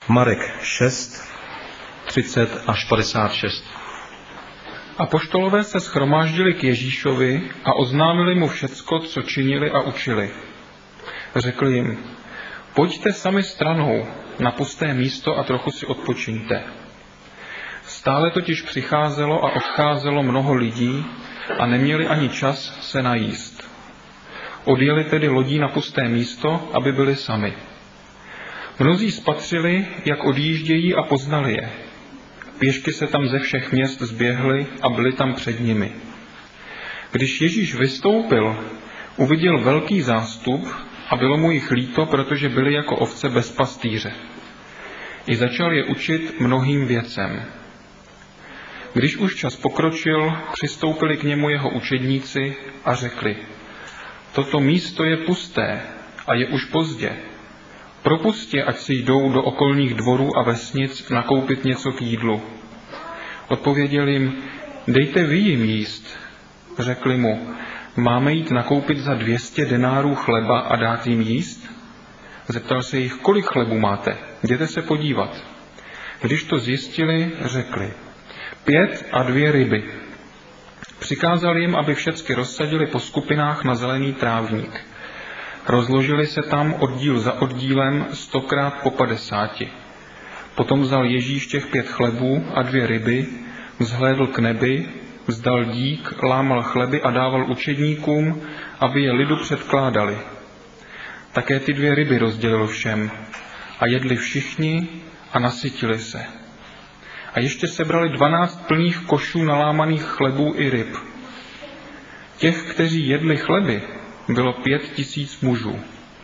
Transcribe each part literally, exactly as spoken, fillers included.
Marek šest, třicet až padesát šest. Apoštolové se shromáždili k Ježíšovi a oznámili mu všecko, co činili a učili. Řekli jim: pojďte sami stranou na pusté místo a trochu si odpočiňte. Stále totiž přicházelo a odcházelo mnoho lidí a neměli ani čas se najíst. Odjeli tedy lodí na pusté místo, aby byli sami. Mnozí spatřili, jak odjíždějí, a poznali je. Pěšky se tam ze všech měst zběhly a byli tam před nimi. Když Ježíš vystoupil, uviděl velký zástup a bylo mu jich líto, protože byli jako ovce bez pastýře. I začal je učit mnohým věcem. Když už čas pokročil, přistoupili k němu jeho učedníci a řekli: toto místo je pusté a je už pozdě. Propusťte, ať si jdou do okolních dvorů a vesnic nakoupit něco k jídlu. Odpověděl jim: dejte vy jim jíst. Řekli mu: máme jít nakoupit za dvě stě denárů chleba a dát jim jíst? Zeptal se jich: kolik chlebu máte? Jděte se podívat. Když to zjistili, řekli: pět a dvě ryby. Přikázal jim, aby všecky rozsadili po skupinách na zelený trávník. Rozložili se tam oddíl za oddílem stokrát po padesáti. Potom vzal Ježíš těch pět chlebů a dvě ryby, vzhlédl k nebi, vzdal dík, lámal chleby a dával učedníkům, aby je lidu předkládali. Také ty dvě ryby rozdělil všem a jedli všichni a nasytili se. A ještě sebrali dvanáct plných košů nalámaných chlebů i ryb. Těch, kteří jedli chleby, bylo pět tisíc mužů.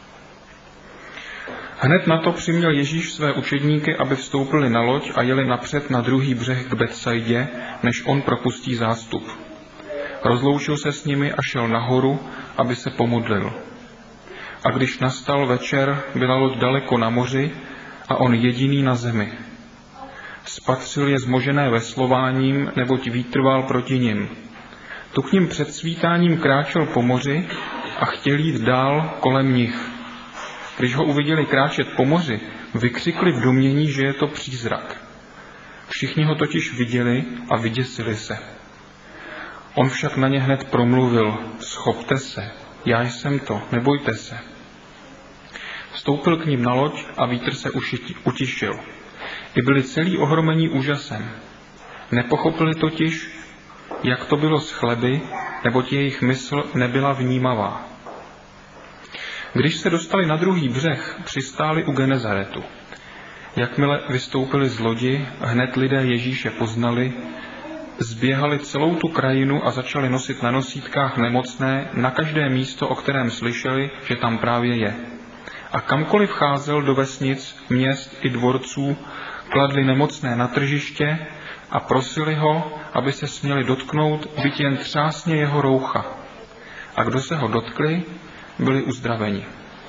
Hned na to přiměl Ježíš své učedníky, aby vstoupili na loď a jeli napřed na druhý břeh k Betsaidě, než on propustí zástup. Rozloučil se s nimi a šel nahoru, aby se pomodlil. A když nastal večer, byla loď daleko na moři a on jediný na zemi. Spatřil je zmožené veslováním, neboť vítr vál proti nim. Tu k nim před svítáním kráčel po moři a chtěl jít dál kolem nich. Když ho uviděli kráčet po moři, vykřikli v domnění, že je to přízrak. Všichni ho totiž viděli a vyděsili se. On však na ně hned promluvil: schopte se, já jsem to, nebojte se. Vstoupil k nim na loď a vítr se utišil. I byli celí ohromení úžasem. Nepochopili totiž, jak to bylo s chleby, neboť jejich mysl nebyla vnímavá. Když se dostali na druhý břeh, přistáli u Genezaretu. Jakmile vystoupili z lodi, hned lidé Ježíše poznali, zběhali celou tu krajinu a začali nosit na nosítkách nemocné na každé místo, o kterém slyšeli, že tam právě je. A kamkoliv vcházel do vesnic, měst i dvorců, kladli nemocné na tržiště a prosili ho, aby se směli dotknout byť jen třásně jeho roucha. A kdo se ho dotkli, byli uzdraveni.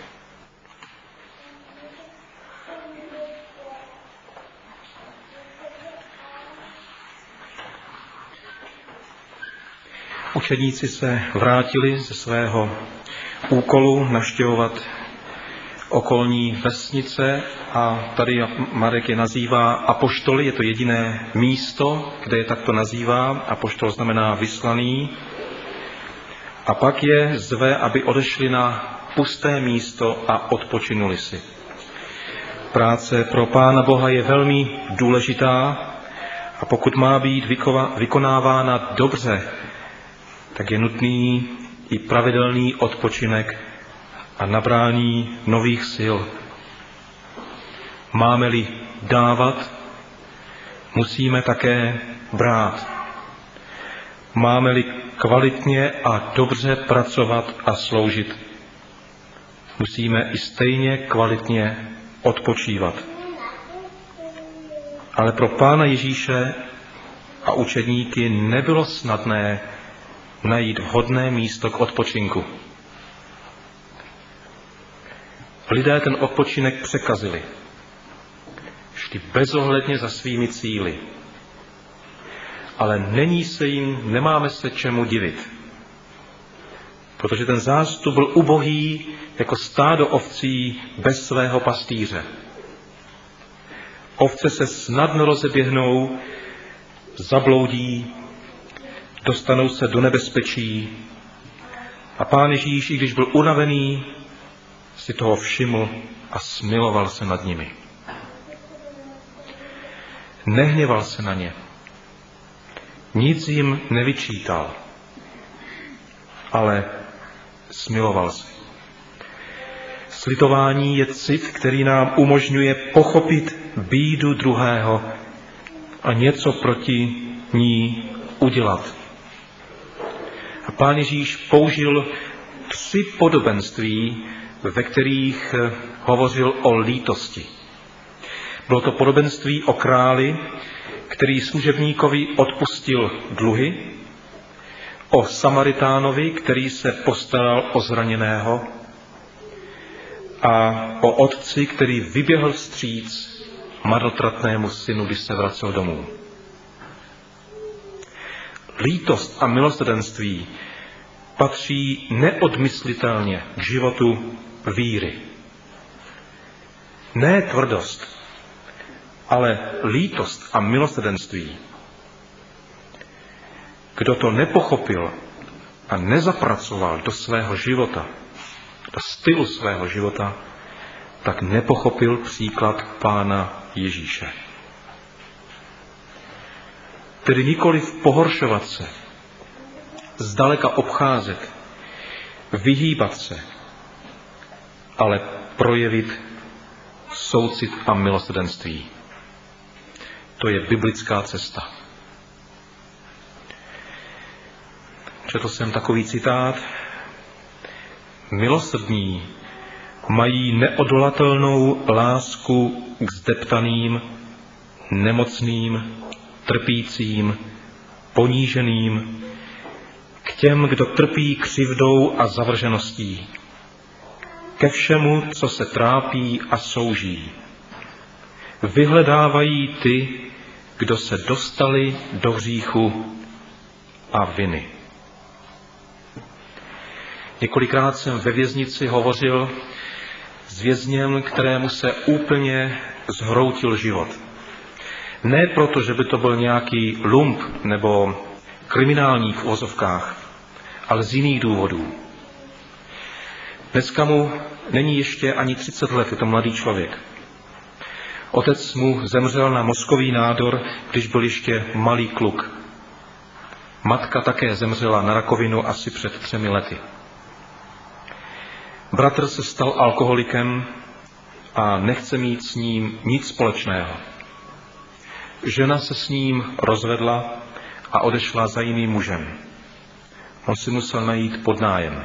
Učedníci se vrátili ze svého úkolu navštěvovat okolní vesnice a tady Marek je nazývá apoštoly, je to jediné místo, kde je takto nazývá. Apoštol znamená vyslaný. A pak je zve, aby odešli na pusté místo a odpočinuli si. Práce pro Pána Boha je velmi důležitá a pokud má být vykonávána dobře, tak je nutný i pravidelný odpočinek a nabrání nových sil. Máme-li dávat, musíme také brát. Máme-li kvalitně a dobře pracovat a sloužit, musíme i stejně kvalitně odpočívat. Ale pro Pána Ježíše a učedníky nebylo snadné najít vhodné místo k odpočinku. Lidé ten odpočinek překazili. Šli bezohledně za svými cíli. Ale není se jim, nemáme se čemu divit. Protože ten zástup byl ubohý jako stádo ovcí bez svého pastýře. Ovce se snadno rozeběhnou, zabloudí, dostanou se do nebezpečí a Pán Ježíš, i když byl unavený, si toho všiml a smiloval se nad nimi. Nehněval se na ně, nic jim nevyčítal, ale smiloval se. Slitování je cit, který nám umožňuje pochopit bídu druhého a něco proti ní udělat. A Pán Ježíš použil tři podobenství, ve kterých hovořil o lítosti. Bylo to podobenství o králi, který služebníkovi odpustil dluhy, o Samaritánovi, který se postaral o zraněného, a o otci, který vyběhl vstříc marnotratnému synu, když se vracel domů. Lítost a milosrdenství patří neodmyslitelně k životu víry. Ne tvrdost, ale lítost a milosrdenství. Kdo to nepochopil a nezapracoval do svého života, do stylu svého života, tak nepochopil příklad Pána Ježíše. Tedy nikoliv pohoršovat se, zdaleka obcházet, vyhýbat se, ale projevit soucit a milosrdenství. To je biblická cesta. Četl jsem takový citát. Milosrdní mají neodolatelnou lásku k zdeptaným, nemocným, trpícím, poníženým, k těm, kdo trpí křivdou a zavržeností, ke všemu, co se trápí a souží. Vyhledávají ty, kdo se dostali do hříchu a viny. Několikrát jsem ve věznici hovořil s vězněm, kterému se úplně zhroutil život. Ne proto, že by to byl nějaký lump nebo kriminální v uvozovkách, ale z jiných důvodů. Dneska mu není ještě ani třicet let, je to mladý člověk. Otec mu zemřel na mozkový nádor, když byl ještě malý kluk. Matka také zemřela na rakovinu asi před třemi lety. Bratr se stal alkoholikem a nechce mít s ním nic společného. Žena se s ním rozvedla a odešla za jiným mužem. On si musel najít podnájem.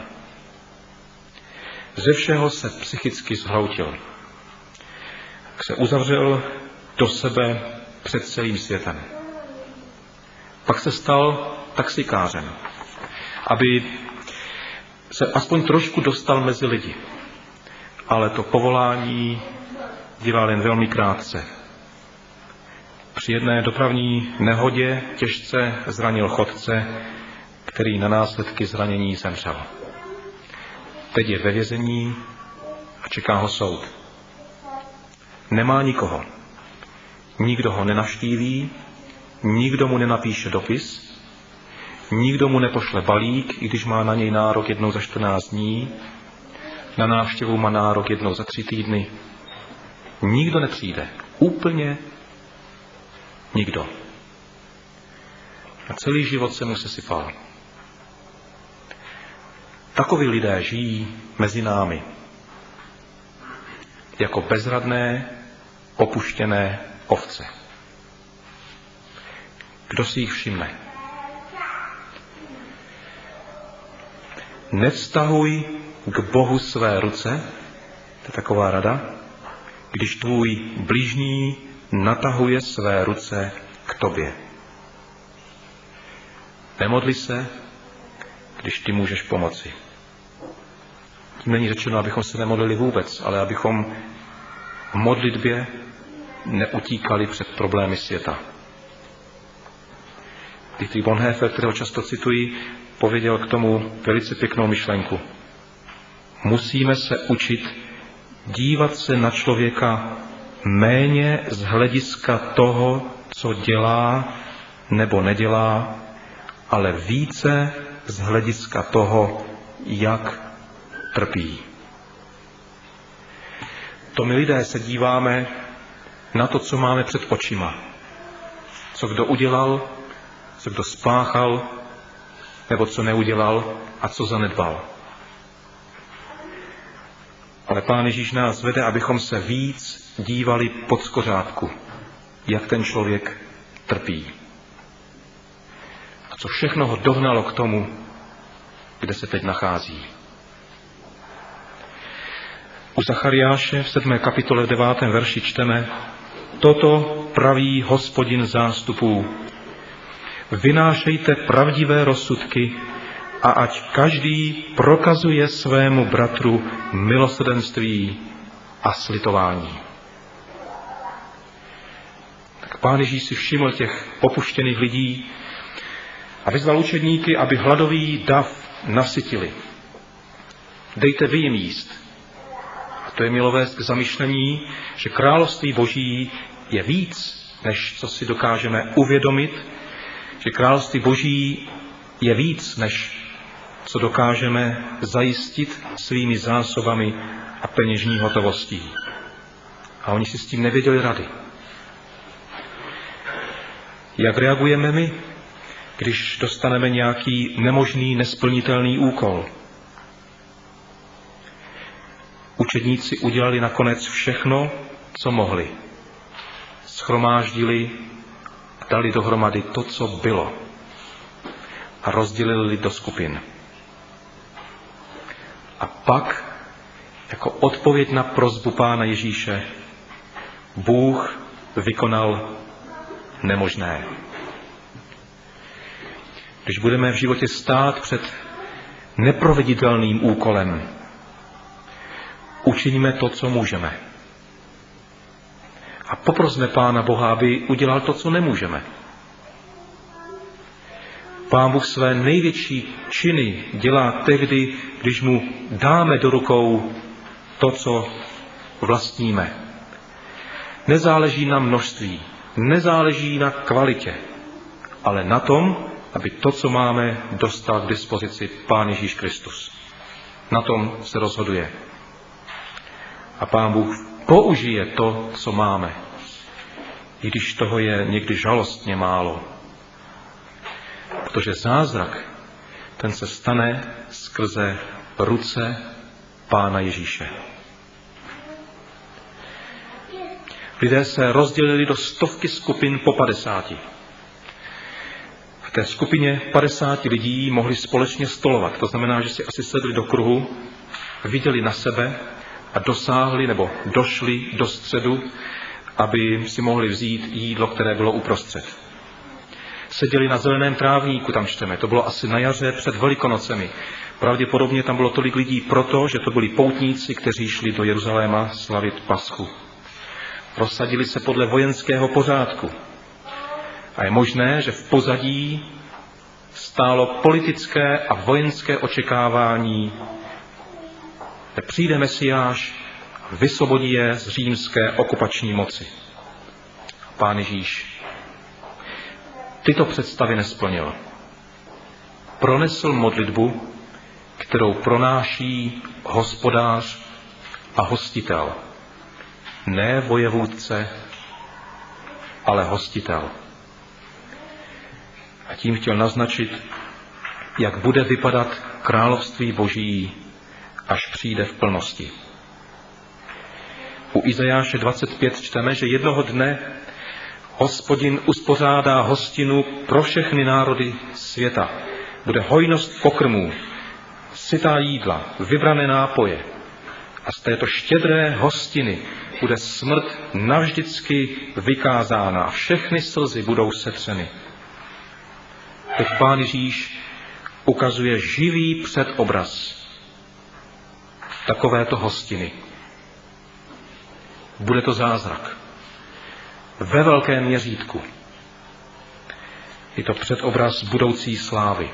Ze všeho se psychicky zhroutil. Se uzavřel do sebe před celým světem. Pak se stal taxikářem, aby se aspoň trošku dostal mezi lidi. Ale to povolání dělal jen velmi krátce. Při jedné dopravní nehodě těžce zranil chodce, který na následky zranění zemřel. Teď je ve vězení a čeká ho soud. Nemá nikoho. Nikdo ho nenavštíví, nikdo mu nenapíše dopis, nikdo mu nepošle balík, i když má na něj nárok jednou za čtrnáct dní, na návštěvu má nárok jednou za tři týdny. Nikdo nepřijde. Úplně nikdo. A celý život se mu sesypal. Takoví lidé žijí mezi námi. Jako bezradné, opuštěné ovce. Kdo si jich všimne? Nevztahuj k Bohu své ruce, to je taková rada, když tvůj bližní natahuje své ruce k tobě. Nemodli se, když ty můžeš pomoci. Tím není řečeno, abychom se nemodlili vůbec, ale abychom v modlitbě neutíkali před problémy světa. Dietrich Bonhoeffer, kterého často cituji, pověděl k tomu velice pěknou myšlenku. Musíme se učit dívat se na člověka méně z hlediska toho, co dělá nebo nedělá, ale více z hlediska toho, jak trpí. To my lidé se díváme na to, co máme před očima. Co kdo udělal, co kdo spáchal, nebo co neudělal a co zanedbal. Ale Pán Ježíš nás vede, abychom se víc dívali pod skořápku, jak ten člověk trpí. A co všechno ho dohnalo k tomu, kde se teď nachází. U Zachariáše v sedmé kapitole v devátém verši čteme: Toto praví Hospodin zástupů. Vynášejte pravdivé rozsudky a ať každý prokazuje svému bratru milosrdenství a slitování. Tak Pán Ježíš si všiml těch opuštěných lidí a vyzval učedníky, aby hladový dav nasytili. Dejte vy jim jíst. A to je mělo vést k zamyšlení, že království Boží je víc, než co si dokážeme uvědomit, že království Boží je víc, než co dokážeme zajistit svými zásobami a peněžní hotovostí. A oni si s tím nevěděli rady. Jak reagujeme my, když dostaneme nějaký nemožný, nesplnitelný úkol? Učedníci udělali nakonec všechno, co mohli. Shromáždili a dali dohromady to, co bylo. A rozdělili do skupin. A pak, jako odpověď na prosbu Pána Ježíše, Bůh vykonal nemožné. Když budeme v životě stát před neproveditelným úkolem, učiníme to, co můžeme. A poprosme Pána Boha, aby udělal to, co nemůžeme. Pán Bůh své největší činy dělá tehdy, když mu dáme do rukou to, co vlastníme. Nezáleží na množství, nezáleží na kvalitě, ale na tom, aby to, co máme, dostal k dispozici Pán Ježíš Kristus. Na tom se rozhoduje. A Pán Bůh použije to, co máme, i když toho je někdy žalostně málo. Protože zázrak, ten se stane skrze ruce Pána Ježíše. Lidé se rozdělili do stovky skupin po padesáti. V té skupině padesáti lidí mohli společně stolovat. To znamená, že si asi sedli do kruhu, viděli na sebe a dosáhli nebo došli do středu, aby si mohli vzít jídlo, které bylo uprostřed. Seděli na zeleném trávníku, tam čteme. To bylo asi na jaře před Velikonocemi. Pravděpodobně tam bylo tolik lidí proto, že to byli poutníci, kteří šli do Jeruzaléma slavit Paschu. Rozsadili se podle vojenského pořádku. A je možné, že v pozadí stálo politické a vojenské očekávání, že přijde Mesiáš a vysvobodí je z římské okupační moci. Pán Ježíš tyto představy nesplnil. Pronesl modlitbu, kterou pronáší hospodář a hostitel. Ne vojevůdce, ale hostitel. A tím chtěl naznačit, jak bude vypadat království Boží, až přijde v plnosti. U Izajáše dvacet pět čteme, že jednoho dne Hospodin uspořádá hostinu pro všechny národy světa. Bude hojnost pokrmů, sytá jídla, vybrané nápoje. A z této štědré hostiny bude smrt navždycky vykázána a všechny slzy budou setřeny. Teď Pán Ježíš ukazuje živý předobraz takovéto hostiny. Bude to zázrak. Ve velkém měřítku. Je to předobraz budoucí slávy.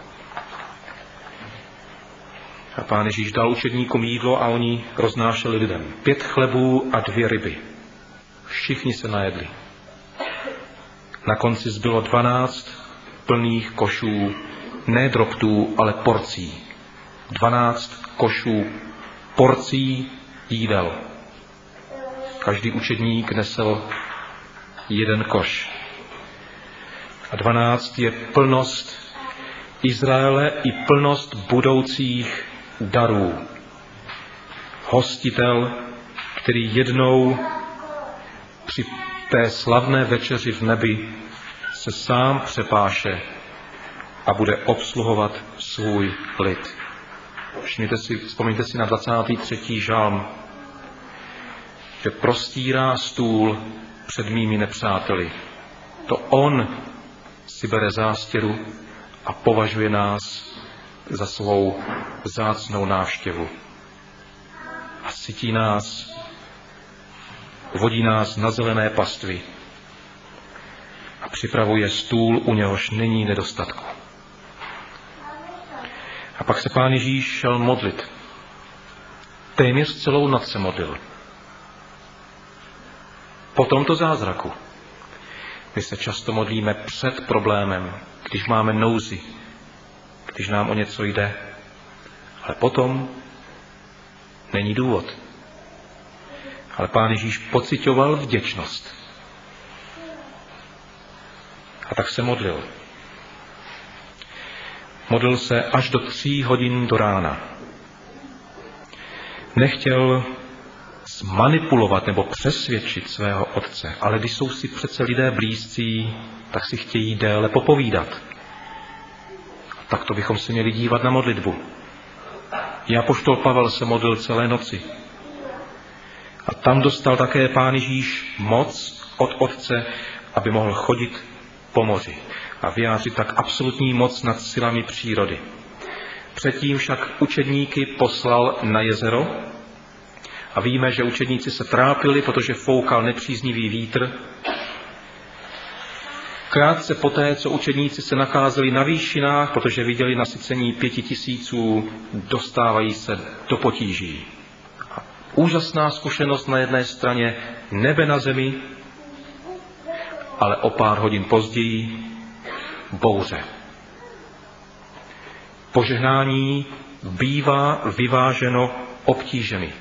A Pán Ježíš dal učedníkům jídlo a oni roznášeli lidem. Pět chlebů a dvě ryby. Všichni se najedli. Na konci zbylo dvanáct plných košů, ne drobtů, ale porcí. Dvanáct košů porcí jídel. Každý učedník nesl jeden koš. A dvanáct je plnost Izraele i plnost budoucích darů. Hostitel, který jednou při té slavné večeři v nebi se sám přepáše a bude obsluhovat svůj lid. Všimněte si, vzpomeňte si na dvacátý třetí žalm, že prostírá stůl před mými nepřáteli. To on si bere zástěru a považuje nás za svou vzácnou návštěvu. A sytí nás, vodí nás na zelené pastvy a připravuje stůl, u něhož není nedostatku. A pak se Pán Ježíš šel modlit. Téměř celou noc se modlil. Po tomto zázraku my se často modlíme před problémem, když máme nouzi, když nám o něco jde. Ale potom není důvod. Ale Pán Ježíš pociťoval vděčnost. A tak se modlil. Modlil se až do tří hodin do rána. Nechtěl zmanipulovat nebo přesvědčit svého otce, ale když jsou si přece lidé blízcí, tak si chtějí déle popovídat. A tak to bychom se měli dívat na modlitbu. I apoštol Pavel se modlil celé noci. A tam dostal také Pán Ježíš moc od otce, aby mohl chodit po moři a vyjádřit tak absolutní moc nad silami přírody. Předtím však učedníky poslal na jezero a víme, že učedníci se trápili, protože foukal nepříznivý vítr. Krátce poté, co učedníci se nacházeli na výšinách, protože viděli nasycení pěti tisíců, dostávají se do potíží. A úžasná zkušenost na jedné straně, nebe na zemi, ale o pár hodin později bouře. Požehnání bývá vyváženo obtížemi.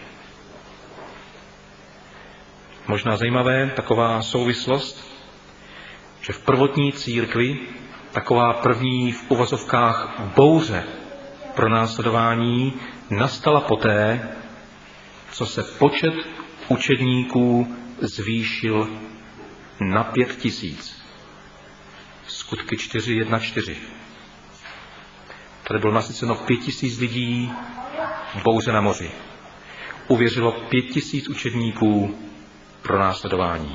Možná zajímavé taková souvislost, že v prvotní církvi taková první v uvozovkách bouře pro následování nastala poté, co se počet učedníků zvýšil na pět tisíc. Skutky čtyři jedna čtyři. Tady bylo nasyceno pět tisíc lidí, bouře na moři. Uvěřilo pět tisíc učedníků pro následování.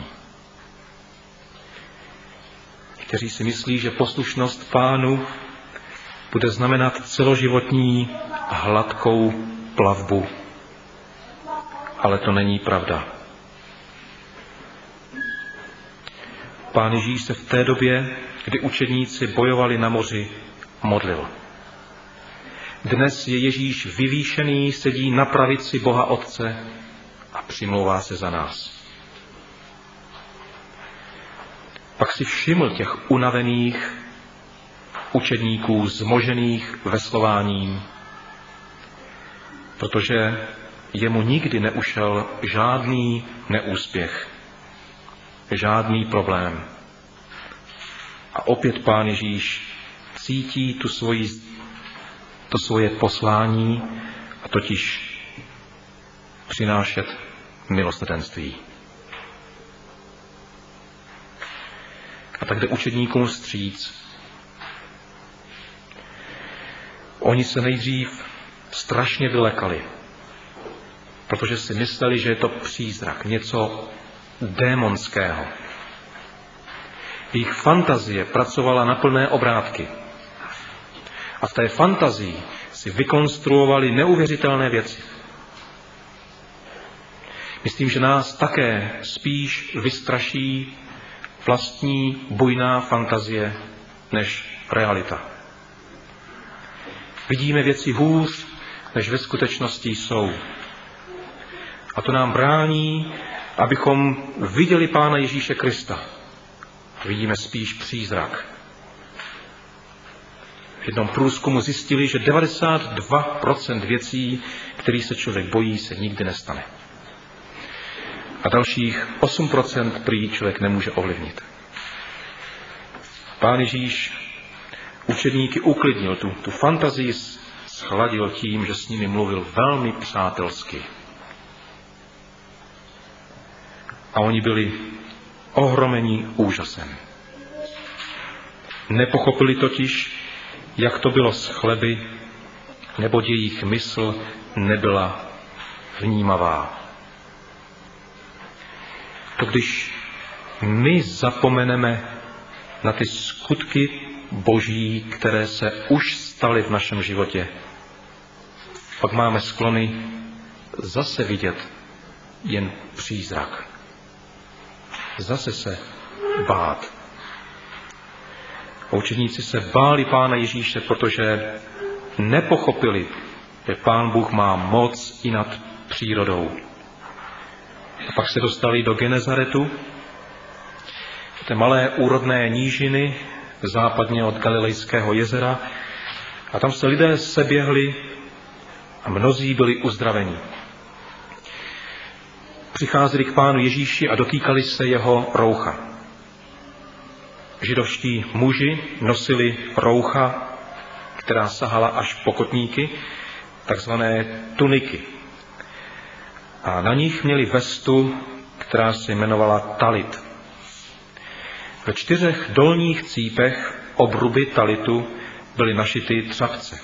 Kteří si myslí, že poslušnost Pánu bude znamenat celoživotní hladkou plavbu. Ale to není pravda. Pán Ježíš se v té době, kdy učedníci bojovali na moři, modlil. Dnes je Ježíš vyvýšený, sedí na pravici Boha Otce a přimlouvá se za nás. Pak si všiml těch unavených učedníků, zmožených veslováním, protože jemu nikdy neušel žádný neúspěch, žádný problém. A opět Pán Ježíš cítí tu svoji, to svoje poslání, a totiž přinášet milosrdenství. A tak jde učedníkům vstříc. Oni se nejdřív strašně vylekali, protože si mysleli, že je to přízrak, něco démonského. Jejich fantazie pracovala na plné obrátky. A v té fantazii si vykonstruovali neuvěřitelné věci. Myslím, že nás také spíš vystraší vlastní bujná fantazie než realita. Vidíme věci hůř, než ve skutečnosti jsou. A to nám brání, abychom viděli Pána Ježíše Krista. Vidíme spíš přízrak. V jednom průzkumu zjistili, že devadesát dva procent věcí, které se člověk bojí, se nikdy nestane. A dalších osm procent prý člověk nemůže ovlivnit. Pán Ježíš učedníky uklidnil, tu, tu fantazii schladil tím, že s nimi mluvil velmi přátelsky. A oni byli ohromeni úžasem. Nepochopili totiž, jak to bylo s chleby, neboť jejich mysl nebyla vnímavá. To když my zapomeneme na ty skutky Boží, které se už staly v našem životě, pak máme sklony zase vidět jen přízrak. Zase se bát. Učeníci se báli Pána Ježíše, protože nepochopili, že Pán Bůh má moc i nad přírodou. A pak se dostali do Genezaretu, té malé úrodné nížiny západně od Galilejského jezera, a tam se lidé seběhli a mnozí byli uzdraveni. Přicházeli k Pánu Ježíši a dotýkali se jeho roucha. Židovští muži nosili roucha, která sahala až po kotníky, takzvané tuniky. A na nich měli vestu, která se jmenovala talit. Ve čtyřech dolních cípech obruby talitu byly našity třapce.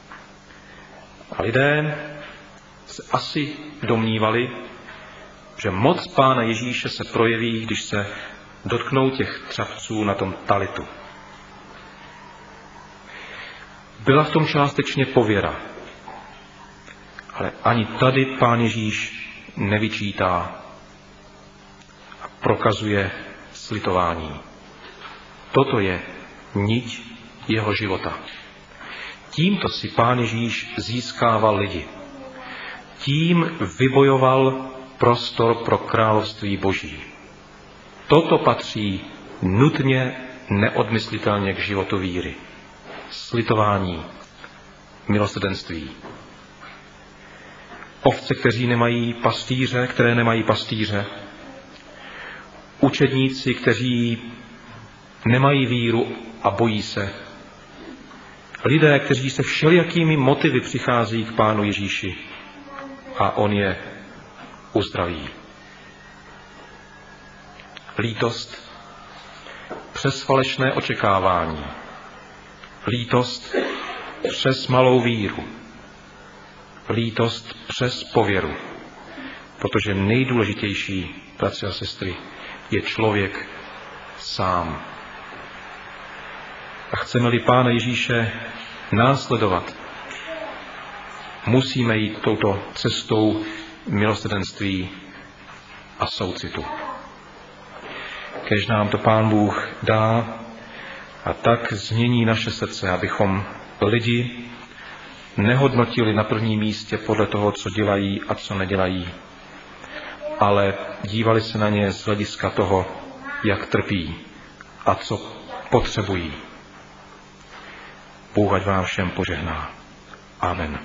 A lidé se asi domnívali, že moc Pána Ježíše se projeví, když se dotknou těch třapců na tom talitu. Byla v tom částečně pověra, ale ani tady Pán Ježíš nevyčítá a prokazuje slitování. Toto je niť jeho života. Tímto si Pán Ježíš získával lidi. Tím vybojoval prostor pro království Boží. Toto patří nutně neodmyslitelně k životu víry. Slitování, milosrdenství. Ovce, kteří nemají pastýře, které nemají pastýře. Učedníci, kteří nemají víru a bojí se. Lidé, kteří se všelijakými motivy přichází k Pánu Ježíši a on je uzdraví. Lítost přes falešné očekávání. Lítost přes malou víru. Lítost přes pověru. Protože nejdůležitější, bratři a sestry, je člověk sám. A chceme-li Pána Ježíše následovat, musíme jít touto cestou milosrdenství a soucitu. Kéž nám to Pán Bůh dá a tak změní naše srdce, abychom lidi nehodnotili na prvním místě podle toho, co dělají a co nedělají, ale dívali se na ně z hlediska toho, jak trpí a co potřebují. Bůh ať vám všem požehná. Amen.